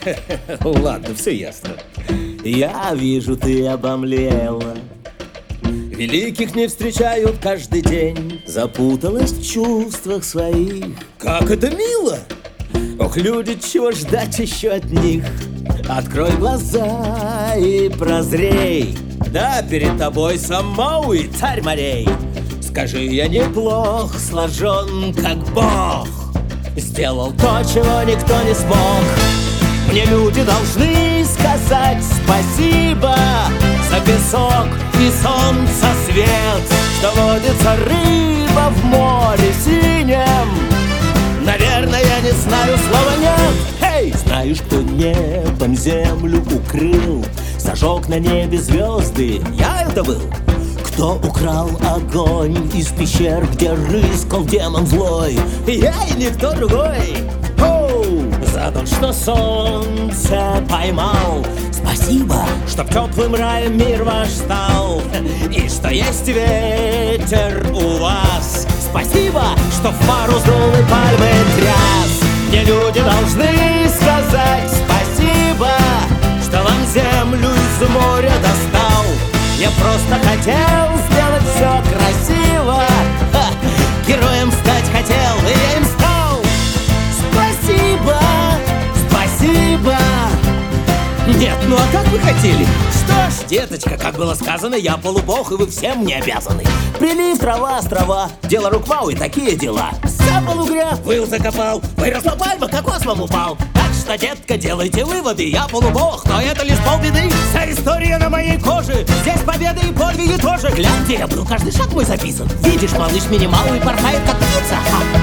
Ладно, все ясно. Я вижу, ты обомлела. Великих не встречают каждый день. Запуталась в чувствах своих. Как это мило! Ох, люди, чего ждать еще от них? Открой глаза и прозрей. Да, перед тобой сам Мауи, царь морей. Скажи, я неплох сложен, как Бог. Сделал то, чего никто не смог. Мне люди должны сказать спасибо за песок и солнца свет, что водится рыба в море синем. Наверное, я не знаю слова «нет». Эй! Знаешь, кто небом землю укрыл, зажег на небе звезды? Я это был. Кто украл огонь из пещер, где рыскал демон злой? Я и никто другой. За то, что солнце поймал. Спасибо, что в теплым раем мир ваш стал. И что есть ветер у вас. Спасибо, что в пару сдул и пальмы тряс. Мне люди должны сказать спасибо, что вам землю из моря достал. Я просто хотел сделать все красиво. Героем стать хотел, и я им стал. Спасибо, спасибо. Нет, ну а как вы хотели? Что ж, деточка, как было сказано, я полубог, и вы всем мне обязаны. Прилив, трава, острова, дело рук Мауи, такие дела. Сапал угря, выл закопал, выросла пальма, кокос вам упал. Так что, детка, делайте выводы, я полубог, но это лишь полбеды. Вся история на моей коже, здесь победы и подвиги тоже. Глянь, где я был, каждый шаг мой записан. Видишь, малыш Минималый порхает, как птица.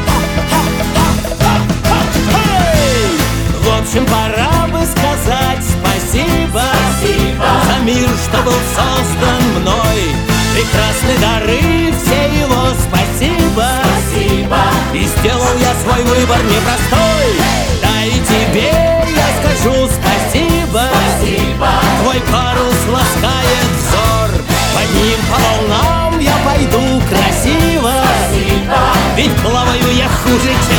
В общем, пора бы сказать спасибо, за мир, что был создан мной. Прекрасны дары, все его спасибо. И сделал я свой выбор непростой. Да и тебе я скажу спасибо. Твой парус ласкает взор, под ним по волнам я пойду красиво. Ведь плаваю я хуже, чем